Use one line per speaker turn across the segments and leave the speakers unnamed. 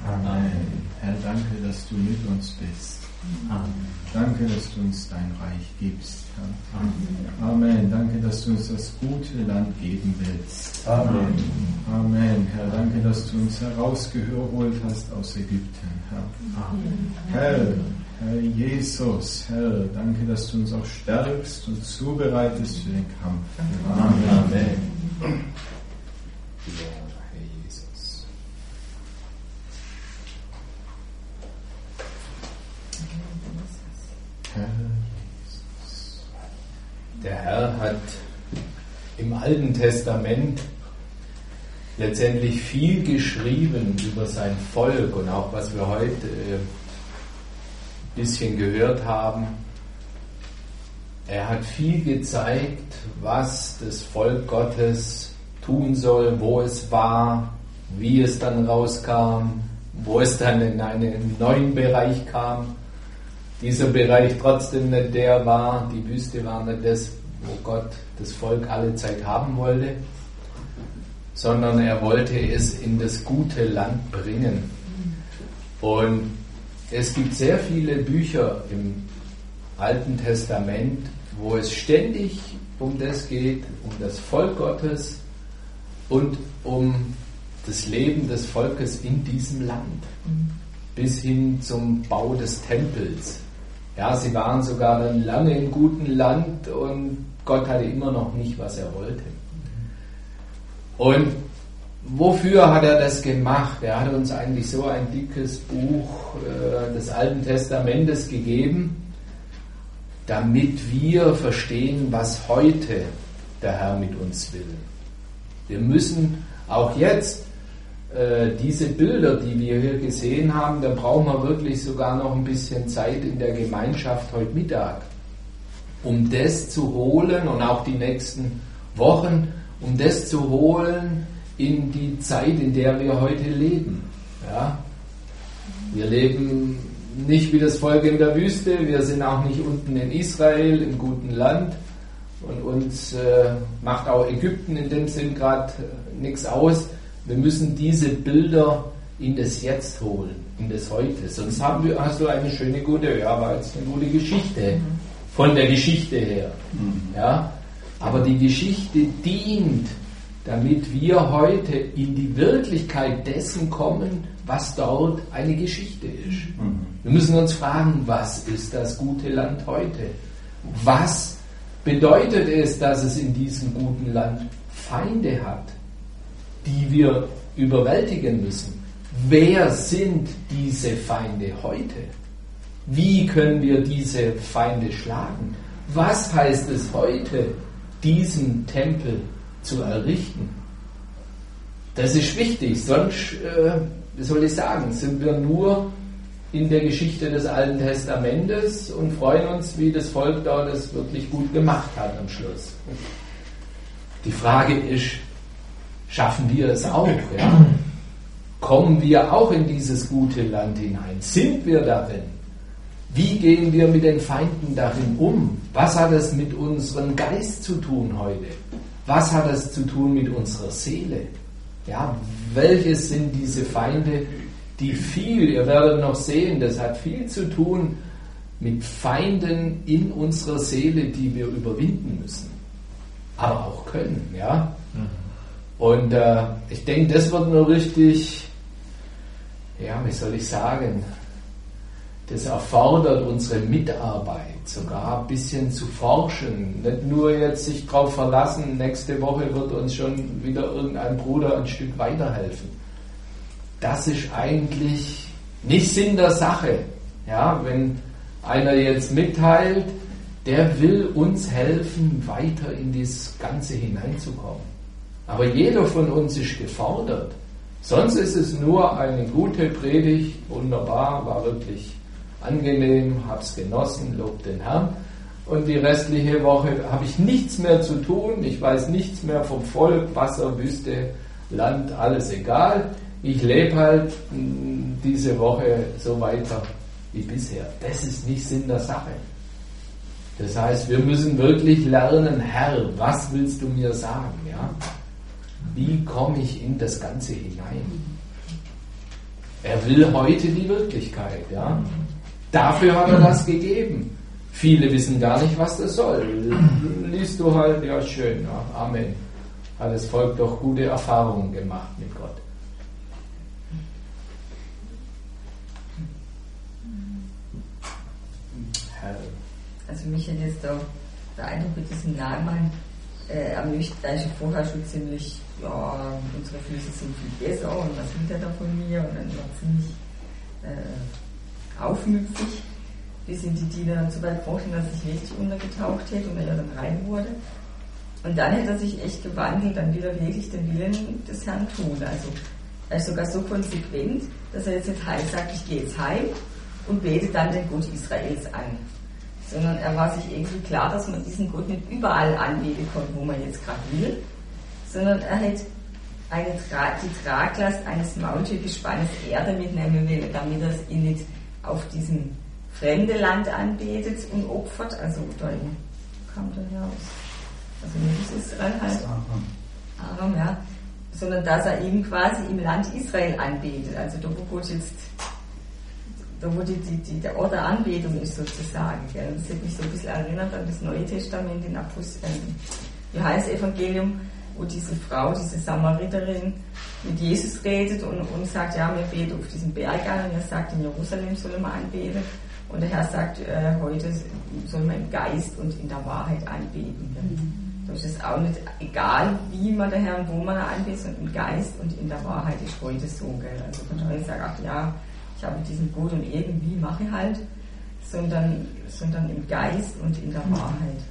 Amen. Herr, danke, dass du mit uns bist. Amen. Danke, dass du uns dein Reich gibst, Herr. Amen. Amen. Danke, dass du uns das gute Land geben willst. Amen. Amen. Herr, danke, dass du uns herausgeholt hast aus Ägypten, Herr. Amen. Herr Jesus, Herr, danke, dass du uns auch stärkst und zubereitest für den Kampf. Amen. Amen.
Herr Jesus.
Herr Jesus.
Der Herr hat im Alten Testament letztendlich viel geschrieben über sein Volk und auch was wir heute ein bisschen gehört haben. Er hat viel gezeigt, was das Volk Gottes tun soll, wo es war, wie es dann rauskam, wo es dann in einen neuen Bereich kam. Dieser Bereich trotzdem nicht der war, die Wüste war nicht das, wo Gott das Volk alle Zeit haben wollte, sondern er wollte es in das gute Land bringen. Und es gibt sehr viele Bücher im Alten Testament, wo es ständig um das geht, um das Volk Gottes und um das Leben des Volkes in diesem Land, bis hin zum Bau des Tempels. Ja, sie waren sogar dann lange im guten Land und Gott hatte immer noch nicht, was er wollte. Und wofür hat er das gemacht? Er hat uns eigentlich so ein dickes Buch des Alten Testamentes gegeben, damit wir verstehen, was heute der Herr mit uns will. Wir müssen auch jetzt diese Bilder, die wir hier gesehen haben, da brauchen wir wirklich sogar noch ein bisschen Zeit in der Gemeinschaft heute Mittag, um das zu holen und auch die nächsten Wochen, um das zu holen in die Zeit, in der wir heute leben. Ja? Wir leben nicht wie das Volk in der Wüste, wir sind auch nicht unten in Israel, im guten Land, und uns macht auch Ägypten in dem Sinn gerade nichts aus. Wir müssen diese Bilder in das Jetzt holen, in das Heute. Sonst hast du eine schöne, gute, ja, war jetzt eine gute Geschichte, von der Geschichte her. Ja? Aber die Geschichte dient, damit wir heute in die Wirklichkeit dessen kommen, was dort eine Geschichte ist. Wir müssen uns fragen, was ist das gute Land heute? Was bedeutet es, dass es in diesem guten Land Feinde hat, die wir überwältigen müssen? Wer sind diese Feinde heute? Wie können wir diese Feinde schlagen? Was heißt es heute, diesen Tempel zu errichten? Das ist wichtig, sonst, wie soll ich sagen, sind wir nur in der Geschichte des Alten Testamentes und freuen uns, wie das Volk da das wirklich gut gemacht hat am Schluss. Die Frage ist, schaffen wir es auch? Ja? Kommen wir auch in dieses gute Land hinein? Sind wir darin? Wie gehen wir mit den Feinden darin um? Was hat es mit unserem Geist zu tun heute? Was hat es zu tun mit unserer Seele? Ja, welches sind diese Feinde, die viel, ihr werdet noch sehen, das hat viel zu tun mit Feinden in unserer Seele, die wir überwinden müssen, aber auch können. Ja? Und ich denke, das wird nur richtig, ja, wie soll ich sagen, das erfordert unsere Mitarbeit, sogar ein bisschen zu forschen, nicht nur jetzt sich darauf verlassen, nächste Woche wird uns schon wieder irgendein Bruder ein Stück weiterhelfen. Das ist eigentlich nicht Sinn der Sache. Ja, wenn einer jetzt mitteilt, der will uns helfen, weiter in das Ganze hineinzukommen. Aber jeder von uns ist gefordert. Sonst ist es nur eine gute Predigt, wunderbar, war wirklich angenehm, hab's genossen, lob den Herrn. Und die restliche Woche habe ich nichts mehr zu tun, ich weiß nichts mehr vom Volk, Wasser, Wüste, Land, alles egal. Ich lebe halt diese Woche so weiter wie bisher. Das ist nicht Sinn der Sache. Das heißt, wir müssen wirklich lernen, Herr, was willst du mir sagen? Ja? Wie komme ich in das Ganze hinein? Er will heute die Wirklichkeit. Ja? Dafür hat er das gegeben. Viele wissen gar nicht, was das soll. Liest du halt, ja schön, ja, Amen. Hat das Volk doch gute Erfahrungen gemacht mit Gott.
Also mich hat jetzt da der Eindruck mit diesem Naaman ermöglicht, da ist ja vorher schon ziemlich, ja, unsere Füße sind viel besser und was will der da von mir? Und dann war ziemlich aufmüpfig, bis ihn die Diener dann so weit vorstellen, dass er sich richtig untergetaucht hätte und er ja dann rein wurde. Und dann hat er sich echt gewandelt, dann will er wirklich den Willen des Herrn tun. Also er ist sogar so konsequent, dass er jetzt nicht heim sagt, ich gehe jetzt heim und bete dann den Gott Israels an. Sondern er war sich irgendwie klar, dass man diesen Gott nicht überall anbeten konnte, wo man jetzt gerade will, sondern er hätte die Traglast eines Maultiergespannes Erde mitnehmen will, damit er ihn nicht auf diesem fremde Land anbetet und opfert, also da kam der heraus, also nicht Israel halt, Aram, ja, sondern dass er ihn quasi im Land Israel anbetet, also da wo Gott jetzt, da wo der Ort der Anbetung ist sozusagen. Gell? Das hat mich so ein bisschen erinnert an das Neue Testament in Johannes Evangelium, wo diese Frau, diese Samariterin mit Jesus redet und sagt, ja, wir beten auf diesem Berg an und er sagt, in Jerusalem soll man anbeten und der Herr sagt, heute soll man im Geist und in der Wahrheit anbeten. Da ist es auch nicht egal, wie man der Herr und wo man anbetet, sondern im Geist und in der Wahrheit ist heute so. Gell? Also von daher sagt, ach ja, ich habe diesen Gott und irgendwie mache halt, sondern im Geist und in der Wahrheit.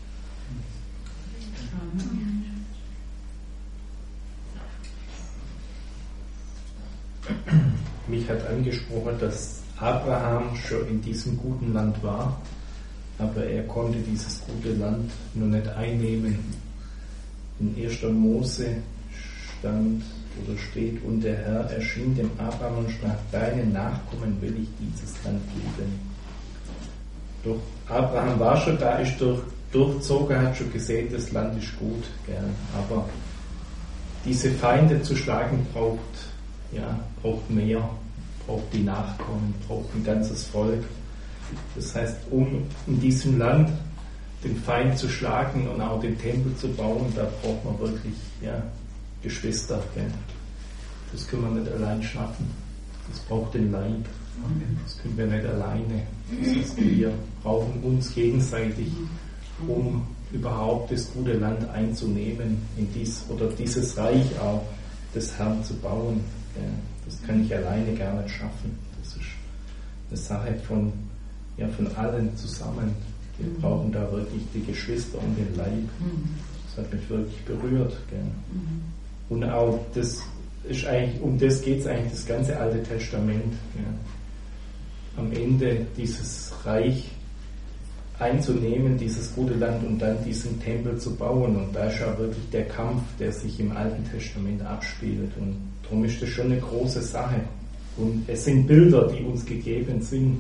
Mich hat angesprochen, dass Abraham schon in diesem guten Land war, aber er konnte dieses gute Land nur nicht einnehmen. In 1. Mose steht, und der Herr erschien dem Abraham und sprach, deinen Nachkommen will ich dieses Land geben. Doch Abraham war schon da, ist durchzogen, hat schon gesehen, das Land ist gut, gell? Aber diese Feinde zu schlagen braucht mehr, braucht die Nachkommen, braucht ein ganzes Volk. Das heißt, um in diesem Land den Feind zu schlagen und auch den Tempel zu bauen, da braucht man wirklich Geschwister. Gell? Das können wir nicht allein schaffen. Das braucht den Leib. Das können wir nicht alleine. Das heißt, wir brauchen uns gegenseitig, um überhaupt das gute Land einzunehmen, dieses Reich auch des Herrn zu bauen. Gell? Das kann ich alleine gar nicht schaffen. Das ist eine Sache von allen zusammen. Wir brauchen da wirklich die Geschwister und den Leib. Das hat mich wirklich berührt. Gell? Und auch um das geht es eigentlich das ganze Alte Testament. Ja. Am Ende dieses Reich einzunehmen, dieses gute Land und dann diesen Tempel zu bauen. Und da ist ja wirklich der Kampf, der sich im Alten Testament abspielt. Und darum ist das schon eine große Sache. Und es sind Bilder, die uns gegeben sind,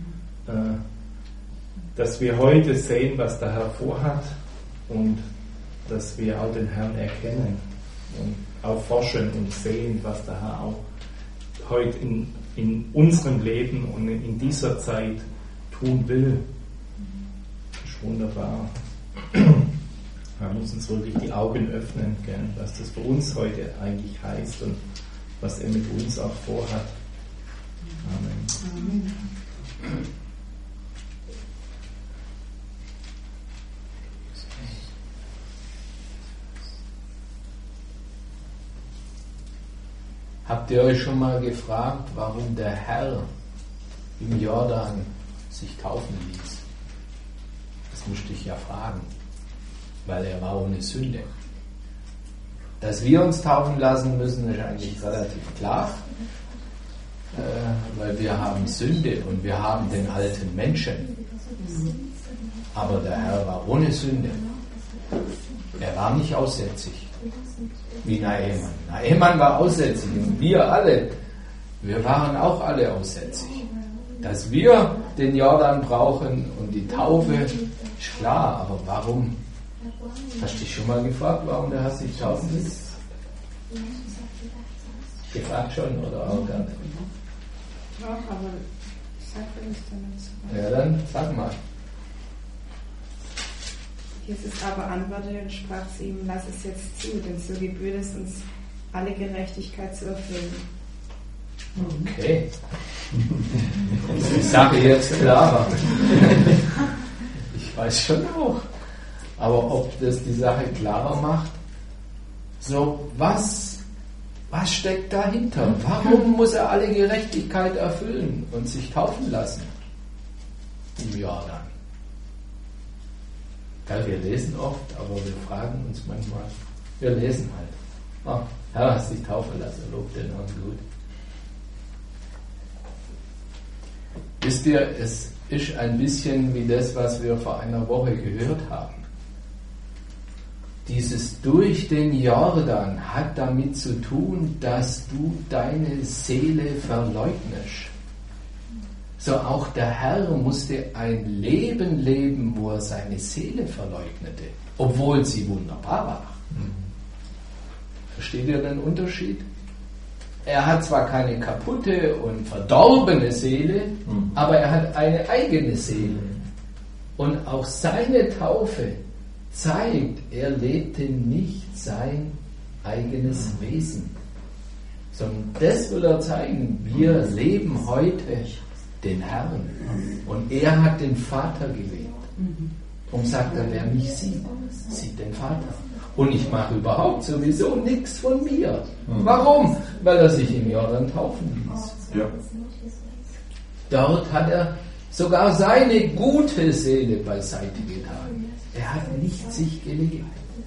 dass wir heute sehen, was der Herr vorhat und dass wir auch den Herrn erkennen und auch forschen und sehen, was der Herr auch heute in unserem Leben und in dieser Zeit tun will. Das ist wunderbar. Wir müssen uns wirklich die Augen öffnen, gell, was das für uns heute eigentlich heißt und was er mit uns auch vorhat. Amen.
Habt ihr euch schon mal gefragt, warum der Herr im Jordan sich taufen ließ? Das müsste ich ja fragen, weil er war ohne Sünde. Dass wir uns taufen lassen müssen, ist eigentlich relativ klar, weil wir haben Sünde und wir haben den alten Menschen. Aber der Herr war ohne Sünde. Er war nicht aussätzig. Wie Naaman. Naaman war aussätzig und wir alle, wir waren auch alle aussätzig. Dass wir den Jordan brauchen und die Taufe, ist klar, aber warum? Hast du dich schon mal gefragt, warum der Herr sich taufen ließ? Gefragt schon oder auch gar nicht?
auch, aber ich sag das dann nicht.
Ja, dann sag mal.
Jesus aber antwortete und sprach zu ihm: Lass es jetzt zu, denn so gebührt es uns, alle Gerechtigkeit zu erfüllen.
Okay. Ist die Sache jetzt klarer? Ich weiß schon auch. Aber ob das die Sache klarer macht, so was steckt dahinter? Warum muss er alle Gerechtigkeit erfüllen und sich taufen lassen? Im Jordan. Ja, wir lesen oft, aber wir fragen uns manchmal, wir lesen halt. Herr, hast dich taufen lassen, lob den Herrn gut. Wisst ihr, es ist ein bisschen wie das, was wir vor einer Woche gehört haben. Dieses durch den Jordan hat damit zu tun, dass du deine Seele verleugnest. So auch der Herr musste ein Leben leben, wo er seine Seele verleugnete, obwohl sie wunderbar war. Versteht ihr den Unterschied? Er hat zwar keine kaputte und verdorbene Seele, aber er hat eine eigene Seele. Und auch seine Taufe zeigt, er lebte nicht sein eigenes Wesen, sondern das will er zeigen. Wir leben heute den Herrn und er hat den Vater gelebt. Und sagt er, wer mich sieht, sieht den Vater. Und ich mache überhaupt sowieso nichts von mir. Warum? Weil er sich im Jordan taufen ließ.
Ja.
Dort hat er sogar seine gute Seele beiseite getan. Er hat nicht sich gelebt.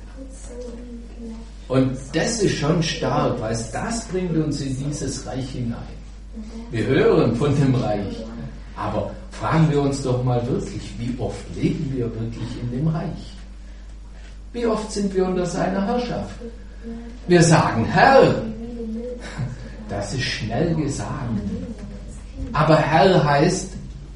Und das ist schon stark, weil das bringt uns in dieses Reich hinein. Wir hören von dem Reich, aber fragen wir uns doch mal wirklich, wie oft leben wir wirklich in dem Reich? Wie oft sind wir unter seiner Herrschaft? Wir sagen, Herr, das ist schnell gesagt. Aber Herr heißt,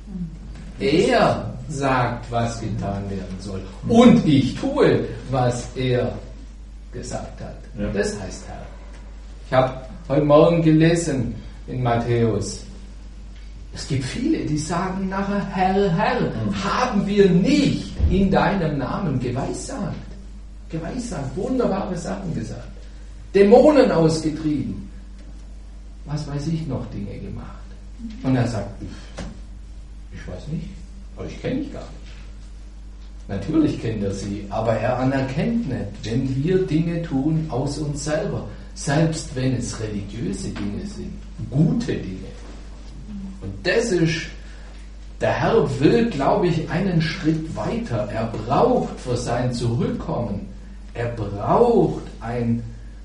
er sagt, was getan werden soll. Und ich tue, was er gesagt hat. Ja. Das heißt Herr. Ich habe heute Morgen gelesen in Matthäus. Es gibt viele, die sagen nachher, Herr, Herr, haben wir nicht in deinem Namen geweissagt. Geweissagt, wunderbare Sachen gesagt. Dämonen ausgetrieben. Was weiß ich noch, Dinge gemacht. Und er sagt, ich weiß nicht, aber ich kenne dich gar nicht. Natürlich kennt er sie, aber er anerkennt nicht, wenn wir Dinge tun aus uns selber, selbst wenn es religiöse Dinge sind, gute Dinge. Und das ist, der Herr will, glaube ich, einen Schritt weiter. Er braucht für sein Zurückkommen, er braucht ein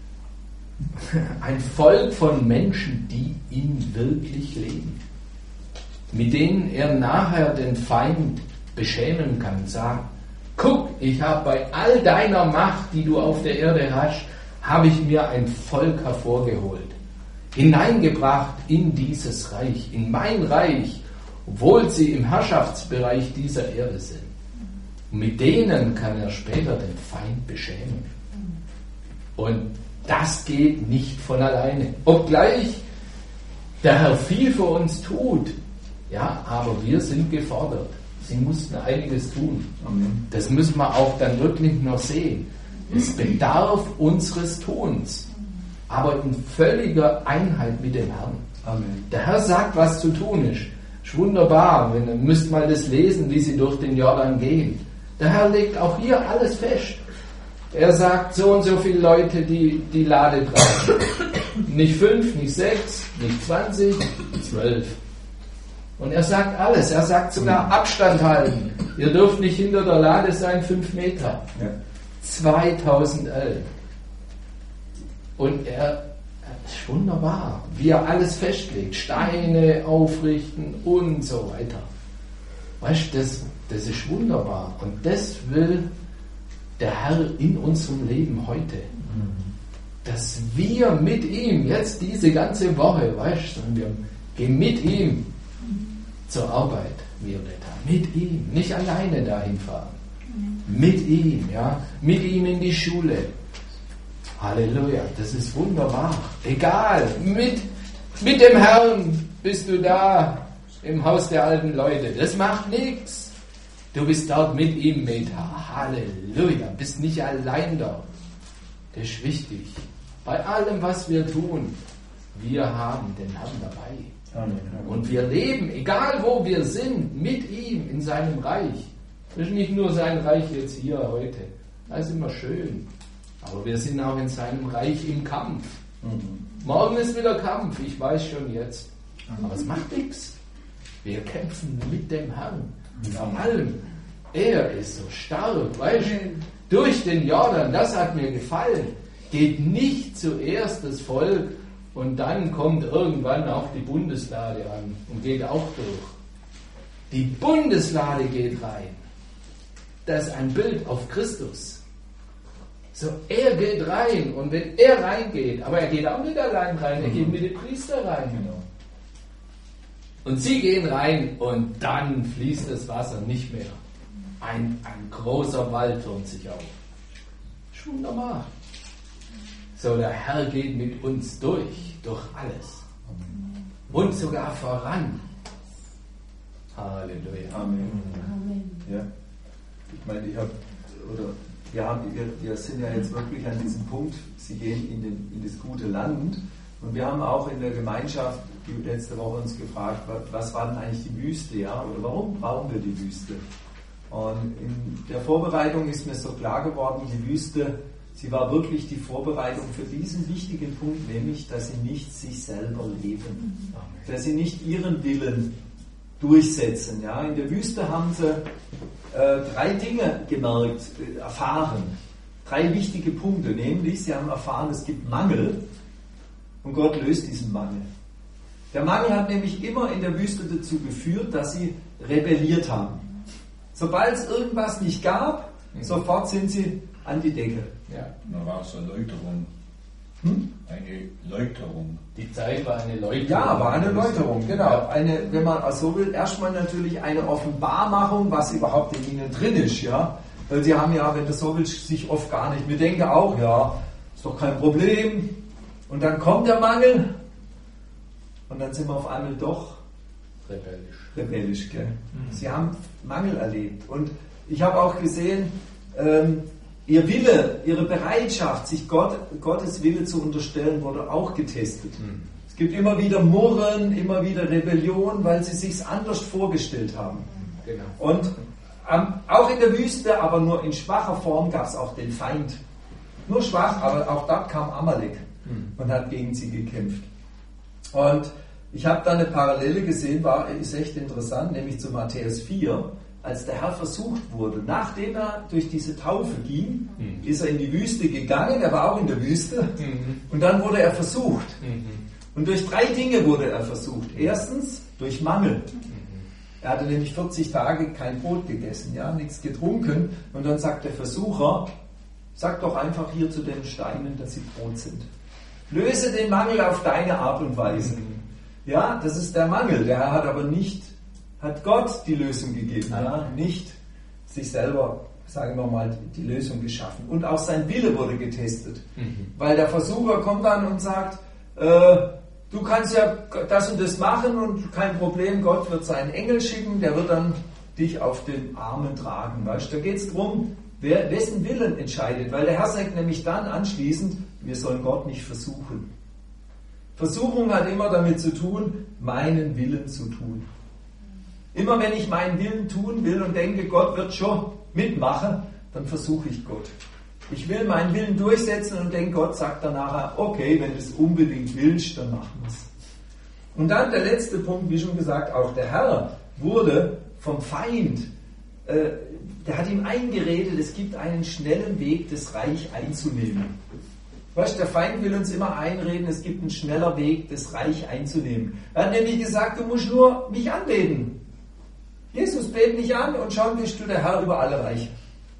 Volk von Menschen, die ihn wirklich leben, mit denen er nachher den Feind beschämen kann, sagen, guck, ich habe bei all deiner Macht, die du auf der Erde hast, habe ich mir ein Volk hervorgeholt, hineingebracht in dieses Reich, in mein Reich, obwohl sie im Herrschaftsbereich dieser Erde sind. Und mit denen kann er später den Feind beschämen. Und das geht nicht von alleine. Obgleich der Herr viel für uns tut, ja, aber wir sind gefordert. Sie mussten einiges tun. Das müssen wir auch dann wirklich noch sehen. Es bedarf unseres Tuns, aber in völliger Einheit mit dem Herrn. Amen. Der Herr sagt, was zu tun ist. Ist wunderbar. Ihr müsst mal das lesen, wie sie durch den Jordan gehen. Der Herr legt auch hier alles fest. Er sagt, so und so viele Leute, die Lade tragen. Nicht 5, nicht 6, nicht 20, 12. Und er sagt alles. Er sagt sogar Abstand halten. Ihr dürft nicht hinter der Lade sein, 5 Meter. Ja. 2011. Und er ist wunderbar, wie er alles festlegt. Steine aufrichten und so weiter. Weißt du, das ist wunderbar. Und das will der Herr in unserem Leben heute. Dass wir mit ihm, jetzt diese ganze Woche, weißt du, wir gehen mit ihm zur Arbeit, Violetta. Mit ihm, nicht alleine dahin fahren. Mit ihm, ja, mit ihm in die Schule. Halleluja, das ist wunderbar. Egal, mit dem Herrn bist du da im Haus der alten Leute. Das macht nichts. Du bist dort mit ihm mit. Halleluja. Bist nicht allein dort. Das ist wichtig. Bei allem, was wir tun, wir haben den Herrn dabei.
Amen.
Und wir leben, egal wo wir sind, mit ihm in seinem Reich. Das ist nicht nur sein Reich jetzt hier heute. Das ist immer schön. Aber wir sind auch in seinem Reich im Kampf. Morgen ist wieder Kampf, ich weiß schon jetzt. Aber es macht nichts. Wir kämpfen mit dem Herrn. Vor allem, er ist so stark, weißt du? Durch den Jordan, das hat mir gefallen. Geht nicht zuerst das Volk und dann kommt irgendwann auch die Bundeslade an und geht auch durch. Die Bundeslade geht rein. Das ist ein Bild auf Christus. So, er geht rein und wenn er reingeht, aber er geht auch nicht allein rein, er geht mit dem Priester rein. Genau. Und sie gehen rein und dann fließt das Wasser nicht mehr. Ein großer Wald turmt sich auf. Schon normal. So, der Herr geht mit uns durch alles. Und sogar voran. Halleluja.
Amen. Ja. Ich meine, wir sind ja jetzt wirklich an diesem Punkt, Sie gehen in das gute Land. Und wir haben auch in der Gemeinschaft die letzte Woche uns gefragt, was war denn eigentlich die Wüste, ja? Oder warum brauchen wir die Wüste? Und in der Vorbereitung ist mir so klar geworden, die Wüste, sie war wirklich die Vorbereitung für diesen wichtigen Punkt, nämlich, dass sie nicht sich selber leben, dass sie nicht ihren Willen durchsetzen. Ja? In der Wüste haben sie 3 Dinge gemerkt, erfahren. 3 wichtige Punkte, nämlich sie haben erfahren, es gibt Mangel und Gott löst diesen Mangel. Der Mangel hat nämlich immer in der Wüste dazu geführt, dass sie rebelliert haben. Sobald es irgendwas nicht gab, sofort sind sie an die Decke.
Ja.
Da war es eine Läuterung. Eine Läuterung.
Die Zeit war eine Läuterung.
Ja, war eine Läuterung, genau. Eine, wenn man so will, erstmal natürlich eine Offenbarmachung, was überhaupt in ihnen drin ist, ja. Weil sie haben ja, wenn du so willst, sich oft gar nicht. Wir denken auch, ja, ist doch kein Problem. Und dann kommt der Mangel und dann sind wir auf einmal doch rebellisch, gell? Sie haben Mangel erlebt. Und ich habe auch gesehen, ihr Wille, ihre Bereitschaft, sich Gottes Wille zu unterstellen, wurde auch getestet. Es gibt immer wieder Murren, immer wieder Rebellion, weil sie sich anders vorgestellt haben.
Genau.
Und auch in der Wüste, aber nur in schwacher Form, gab es auch den Feind. Nur schwach, aber auch dort kam Amalek und hat gegen sie gekämpft. Und ich habe da eine Parallele gesehen, ist echt interessant, nämlich zu Matthäus 4, als der Herr versucht wurde. Nachdem er durch diese Taufe ging, ist er in die Wüste gegangen, er war auch in der Wüste, und dann wurde er versucht. Und durch 3 Dinge wurde er versucht. Erstens, durch Mangel. Er hatte nämlich 40 Tage kein Brot gegessen, ja, nichts getrunken, und dann sagt der Versucher, sag doch einfach hier zu den Steinen, dass sie Brot sind. Löse den Mangel auf deine Art und Weise. Ja, das ist der Mangel. Der Herr hat aber nicht, hat Gott die Lösung gegeben, ja, nicht sich selber, sagen wir mal, die Lösung geschaffen. Und auch sein Wille wurde getestet. Weil der Versucher kommt dann und sagt, du kannst ja das und das machen und kein Problem, Gott wird seinen Engel schicken, der wird dann dich auf den Armen tragen. Weißt? Da geht es darum, wessen Willen entscheidet. Weil der Herr sagt nämlich dann anschließend, wir sollen Gott nicht versuchen. Versuchung hat immer damit zu tun, meinen Willen zu tun. Immer wenn ich meinen Willen tun will und denke, Gott wird schon mitmachen, dann versuche ich Gott. Ich will meinen Willen durchsetzen und denke, Gott sagt dann nachher, okay, wenn du es unbedingt willst, dann machen wir es. Und dann der letzte Punkt, wie schon gesagt, auch der Herr wurde vom Feind, der hat ihm eingeredet, es gibt einen schnellen Weg, das Reich einzunehmen. Weißt, der Feind will uns immer einreden, es gibt einen schneller Weg, das Reich einzunehmen. Er hat nämlich gesagt, du musst nur mich anbeten. Jesus, bet mich an und schon bist du der Herr über alle Reiche.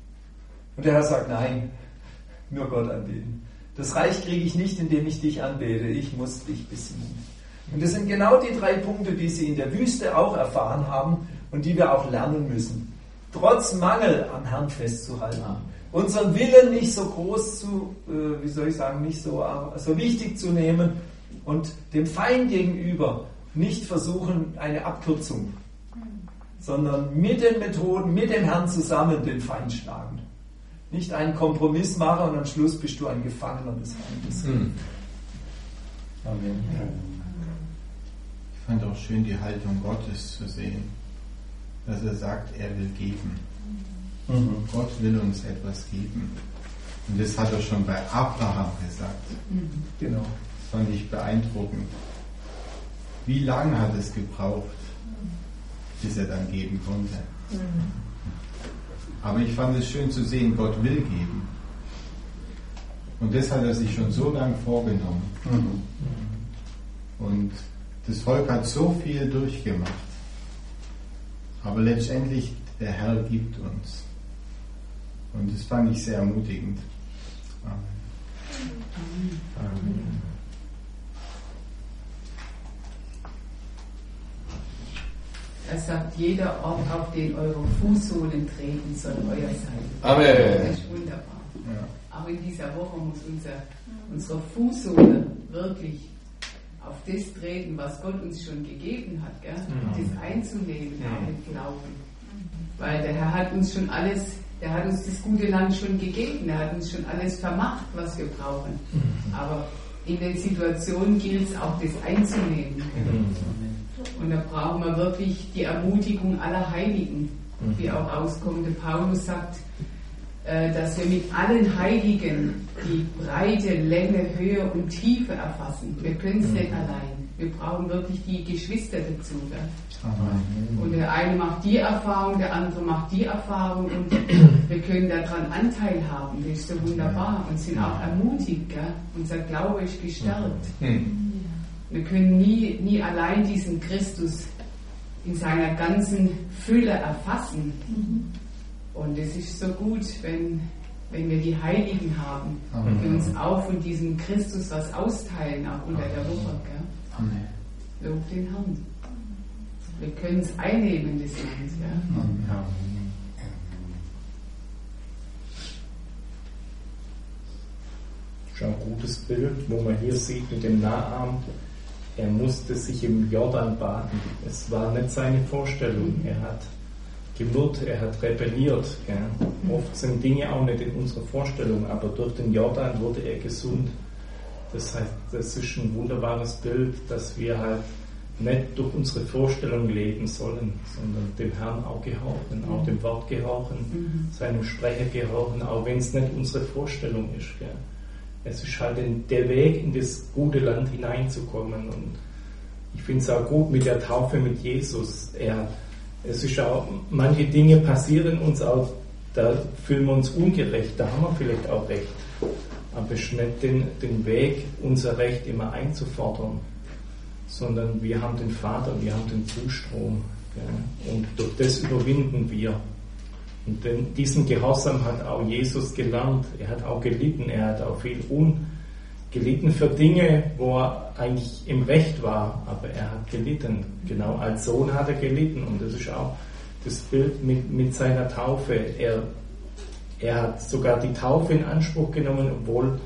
Und der Herr sagt, nein, nur Gott anbeten. Das Reich kriege ich nicht, indem ich dich anbete, ich muss dich besiegen. Und das sind genau die 3 Punkte, die sie in der Wüste auch erfahren haben und die wir auch lernen müssen. Trotz Mangel am Herrn festzuhalten. Unseren Willen nicht so groß nicht so wichtig zu nehmen und dem Feind gegenüber nicht versuchen, eine Abkürzung, sondern mit den Methoden, mit dem Herrn zusammen den Feind schlagen. Nicht einen Kompromiss machen und am Schluss bist du ein Gefangener des Feindes.
Amen.
Ich fand auch schön, die Haltung Gottes zu sehen, dass er sagt, er will geben. Gott will uns etwas geben. Und das hat er schon bei Abraham gesagt.
Genau.
Das fand ich beeindruckend. Wie lange hat es gebraucht, bis er dann geben konnte? Aber ich fand es schön zu sehen, Gott will geben. Und das hat er sich schon so lange vorgenommen. Und das Volk hat so viel durchgemacht. Aber letztendlich, der Herr gibt uns. Und das fand ich sehr ermutigend. Amen.
Er sagt, jeder Ort, auf den eure Fußsohlen treten, soll euer sein.
Amen.
Das ist wunderbar.
Ja.
Auch in dieser Woche muss unsere Fußsohle wirklich auf das treten, was Gott uns schon gegeben hat, gell? Das einzunehmen, auch im Glauben. Weil der Herr hat uns schon alles, der hat uns das gute Land schon gegeben, er hat uns schon alles vermacht, was wir brauchen. Aber in den Situationen gilt es auch, das einzunehmen. Und da brauchen wir wirklich die Ermutigung aller Heiligen, wie auch rauskommt. Der Paulus sagt, dass wir mit allen Heiligen die Breite, Länge, Höhe und Tiefe erfassen. Wir können es nicht allein. Wir brauchen wirklich die Geschwister dazu. Und der eine macht die Erfahrung, der andere macht die Erfahrung und wir können daran Anteil haben. Das ist so wunderbar und sind auch ermutigt. Gell? Unser Glaube ist gestärkt. Wir können nie allein diesen Christus in seiner ganzen Fülle erfassen. Und es ist so gut, wenn wir die Heiligen haben, die uns auch von diesem Christus was austeilen, auch unter der Woche. Gell? Lob den Herrn. Wir können es einnehmen, das Land. Ja?
Das ist ein gutes Bild, wo man hier sieht mit dem Naham. Er musste sich im Jordan baden. Es war nicht seine Vorstellung. Er hat gemurrt, er hat rebelliert. Gell? Oft sind Dinge auch nicht in unserer Vorstellung, aber durch den Jordan wurde er gesund. Das heißt, das ist ein wunderbares Bild, dass wir halt nicht durch unsere Vorstellung leben sollen, sondern dem Herrn auch gehorchen, auch dem Wort gehorchen, seinem Sprecher gehorchen, auch wenn es nicht unsere Vorstellung ist. Gell? Es ist halt der Weg, in das gute Land hineinzukommen. Und ich finde es auch gut mit der Taufe mit Jesus. Es ist auch, manche Dinge passieren uns auch, da fühlen wir uns ungerecht, da haben wir vielleicht auch Recht. Aber es ist nicht den Weg, unser Recht immer einzufordern, sondern wir haben den Vater, wir haben den Zustrom. Gell? Und durch das überwinden wir. Und diesen Gehorsam hat auch Jesus gelernt. Er hat auch gelitten. Er hat auch viel gelitten für Dinge, wo er eigentlich im Recht war. Aber er hat gelitten. Genau als Sohn hat er gelitten. Und das ist auch das Bild mit seiner Taufe. Er hat sogar die Taufe in Anspruch genommen, obwohl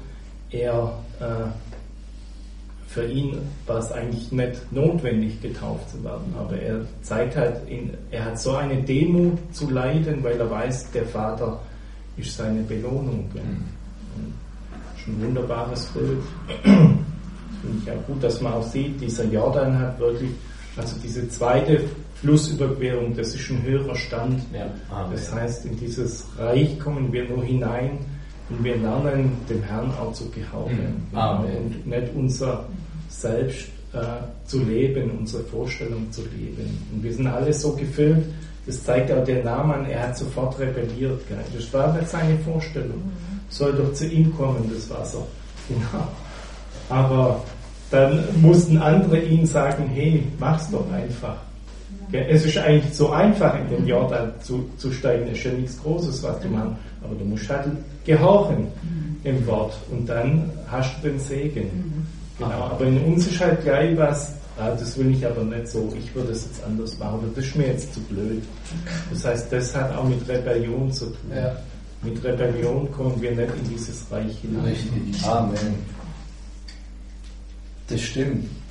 für ihn war es eigentlich nicht notwendig, getauft zu werden. Aber er zeigt halt, er hat so eine Demut zu leiden, weil er weiß, der Vater ist seine Belohnung. Das ist ein wunderbares Bild. Das finde ich auch gut, dass man auch sieht, dieser Jordan hat wirklich, also diese zweite Flussüberquerung, das ist ein höherer Stand.
Ja.
Das heißt, in dieses Reich kommen wir nur hinein, und wir lernen, dem Herrn auch zu gehorchen. Und nicht unser Selbst zu leben, unsere Vorstellung zu leben. Und wir sind alle so gefüllt, das zeigt auch der Naaman, er hat sofort rebelliert. Gell? Das war nicht seine Vorstellung. Soll doch zu ihm kommen, das Wasser. Genau. Aber dann mussten andere ihm sagen, hey, mach's doch einfach. Gell? Es ist eigentlich so einfach, in den Jordan zu steigen. Es ist ja nichts Großes, was du machst. Aber du musst halt gehorchen im Wort und dann hast du den Segen. Genau, aber in uns ist halt gleich was, das will ich aber nicht so, ich würde es jetzt anders machen, das ist mir jetzt zu blöd. Das heißt, das hat auch mit Rebellion zu tun. Ja. Mit Rebellion kommen wir nicht in dieses Reich hinein.
Richtig, Amen. Das stimmt.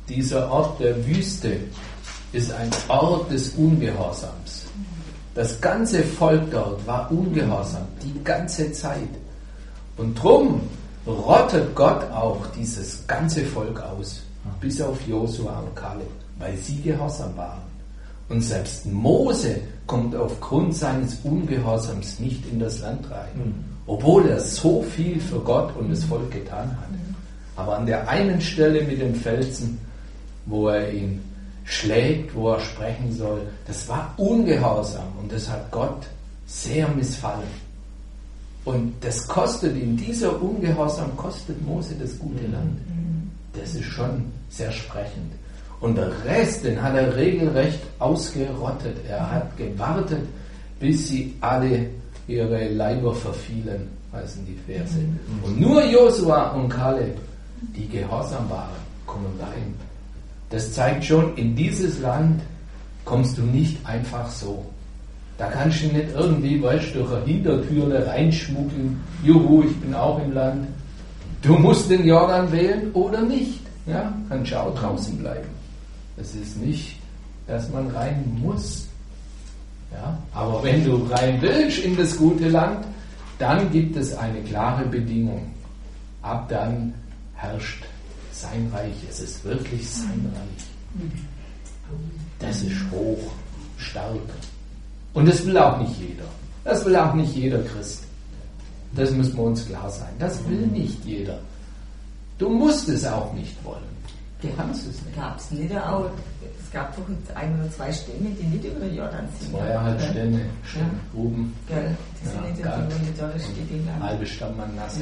dieser Ort der Wüste ist ein Ort des Ungehorsams. Das ganze Volk dort war ungehorsam, die ganze Zeit. Und drum rottet Gott auch dieses ganze Volk aus, bis auf Josua und Kaleb, weil sie gehorsam waren. Und selbst Mose kommt aufgrund seines Ungehorsams nicht in das Land rein, obwohl er so viel für Gott und das Volk getan hat. Aber an der einen Stelle mit dem Felsen, wo er ihn schlägt, wo er sprechen soll, das war ungehorsam und das hat Gott sehr missfallen. Und das kostet ihm, dieser Ungehorsam kostet Mose das gute Land. Das ist schon sehr sprechend. Und der Rest, den hat er regelrecht ausgerottet. Er hat gewartet, bis sie alle ihre Leiber verfielen, heißen die Verse. Und nur Josua und Kaleb, die gehorsam waren, kommen rein. Das zeigt schon, in dieses Land kommst du nicht einfach so. Da kannst du nicht irgendwie, weißt du, durch eine Hintertüre reinschmuggeln. Juhu, ich bin auch im Land. Du musst den Jordan wählen oder nicht. Ja, kannst du auch draußen bleiben. Es ist nicht, dass man rein muss. Ja, aber wenn du rein willst in das gute Land, dann gibt es eine klare Bedingung. Ab dann herrscht sein Reich. Es ist wirklich sein Reich. Das ist hoch, stark. Und das will auch nicht jeder. Das will auch nicht jeder Christ. Das müssen wir uns klar sein. Das will nicht jeder. Du musst es auch nicht wollen. Du kannst es nicht.
Gab's nicht auch, es gab doch 1 oder 2 Stämme, die nicht über den Jordan sind.
2,5 Stämme, Gruben.
Gell, die sind nicht in der Jordan.
Halbe Stamm Manasse.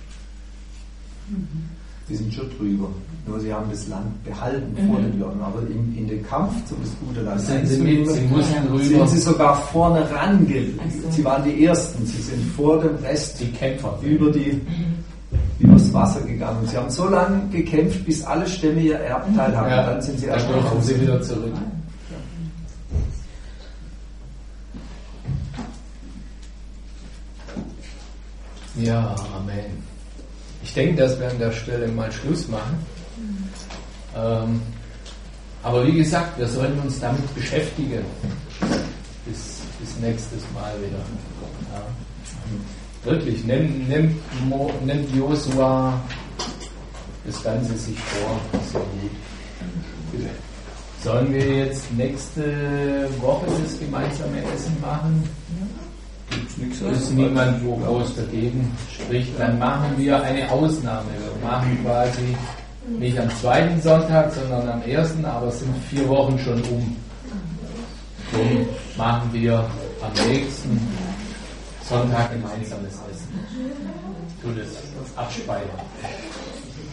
Die sind schon drüber. Nur sie haben das Land behalten vor dem Jordan. Aber in den Kampf zum gute Land
sind sie
sogar vorne rangegangen. Sie waren die Ersten. Sie sind vor dem Rest
die Kämpfer
übers Wasser gegangen. Sie haben so lange gekämpft, bis alle Stämme ihr Erbteil haben.
Ja,
dann sind sie
kommen sie wieder zurück. Ja, Amen. Ich denke, dass wir an der Stelle mal Schluss machen. Aber wie gesagt, wir sollten uns damit beschäftigen. Bis nächstes Mal wieder. Ja. Wirklich, nimmt Josua das Ganze sich vor. Sehr gut. Sollen wir jetzt nächste Woche das gemeinsame Essen machen? Ist niemand wo groß dagegen spricht, dann machen wir eine Ausnahme. Wir machen quasi nicht am 2. Sonntag, sondern am 1., aber es sind 4 Wochen schon um. Darum machen wir am nächsten Sonntag gemeinsames Essen. Tu das abspeichern.